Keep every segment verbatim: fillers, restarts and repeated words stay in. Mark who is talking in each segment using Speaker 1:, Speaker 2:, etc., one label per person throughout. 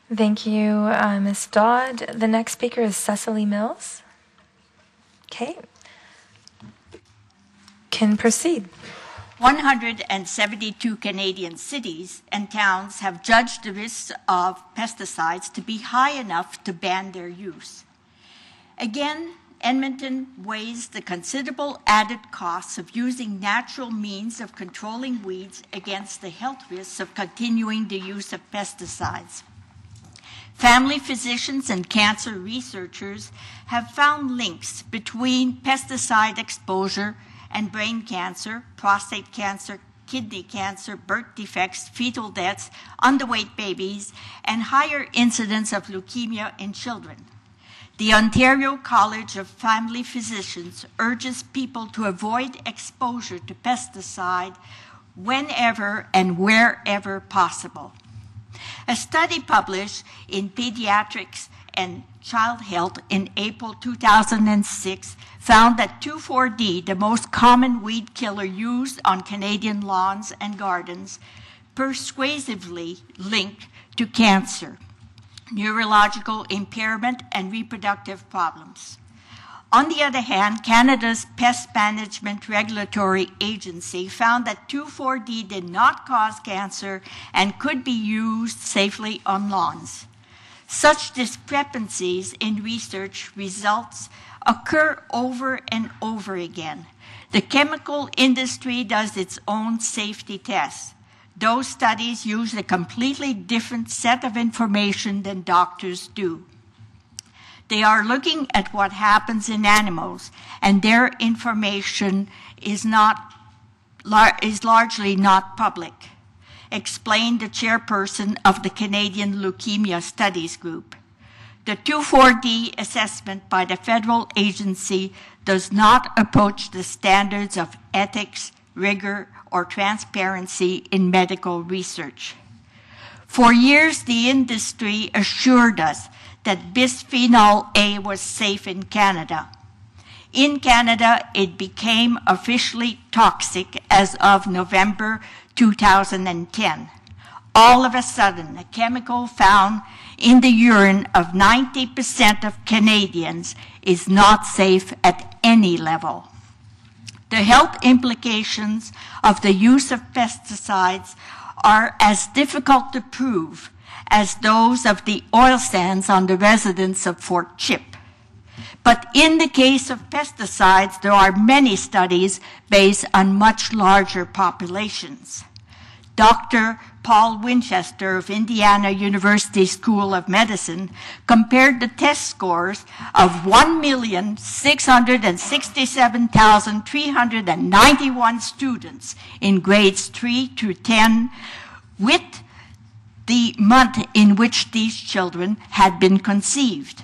Speaker 1: Thank you, uh, Miz Dodd. The next speaker is Cecily Mills. Okay. Can proceed.
Speaker 2: one hundred seventy-two Canadian cities and towns have judged the risks of pesticides to be high enough to ban their use. Again, Edmonton weighs the considerable added costs of using natural means of controlling weeds against the health risks of continuing the use of pesticides. Family physicians and cancer researchers have found links between pesticide exposure and brain cancer, prostate cancer, kidney cancer, birth defects, fetal deaths, underweight babies, and higher incidence of leukemia in children. The Ontario College of Family Physicians urges people to avoid exposure to pesticide whenever and wherever possible. A study published in Pediatrics and Child Health in April two thousand six found that two four D, the most common weed killer used on Canadian lawns and gardens, persuasively linked to cancer, neurological impairment, and reproductive problems. On the other hand, Canada's Pest Management Regulatory Agency found that two four D did not cause cancer and could be used safely on lawns. Such discrepancies in research results occur over and over again. The chemical industry does its own safety tests. Those studies use a completely different set of information than doctors do. They are looking at what happens in animals, and their information is, not, is largely not public, explained the chairperson of the Canadian Leukemia Studies Group. The two four D assessment by the federal agency does not approach the standards of ethics, rigor, or transparency in medical research. For years, the industry assured us that bisphenol A was safe in Canada. In Canada, it became officially toxic as of November two thousand ten. All of a sudden, a chemical found in the urine of ninety percent of Canadians is not safe at any level. The health implications of the use of pesticides are as difficult to prove as those of the oil sands on the residents of Fort Chip. But in the case of pesticides, there are many studies based on much larger populations. Doctor Paul Winchester of Indiana University School of Medicine compared the test scores of one million six hundred sixty-seven thousand three hundred ninety-one students in grades three to ten with the month in which these children had been conceived.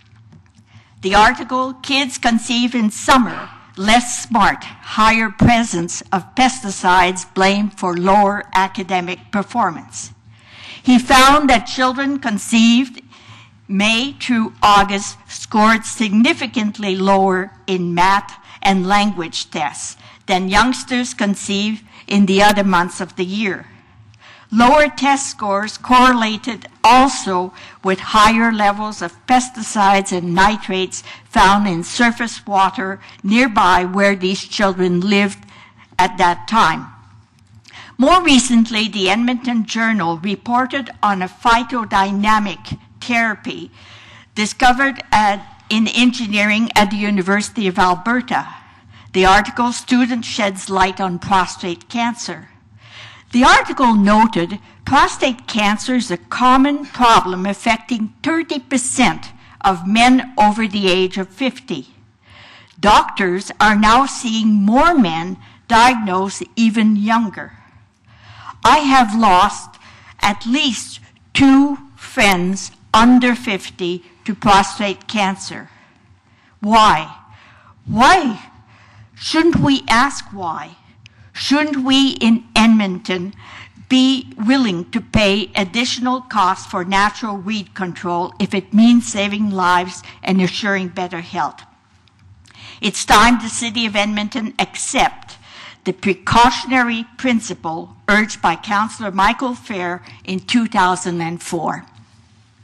Speaker 2: The article, Kids Conceived in Summer, Less Smart, Higher Presence of Pesticides Blamed for Lower Academic Performance. He found that children conceived May through August scored significantly lower in math and language tests than youngsters conceived in the other months of the year. Lower test scores correlated also with higher levels of pesticides and nitrates found in surface water nearby where these children lived at that time. More recently, the Edmonton Journal reported on a phytodynamic therapy discovered at, in engineering at the University of Alberta. The article, Student Sheds Light on Prostate Cancer. The article noted prostate cancer is a common problem affecting thirty percent of men over the age of fifty. Doctors are now seeing more men diagnosed even younger. I have lost at least two friends under fifty to prostate cancer. Why? Why? Shouldn't we ask why? Shouldn't we in Edmonton be willing to pay additional costs for natural weed control if it means saving lives and assuring better health? It's time the City of Edmonton accept the precautionary principle urged by Councillor Michael Fair in two thousand four.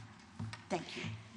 Speaker 2: Thank you.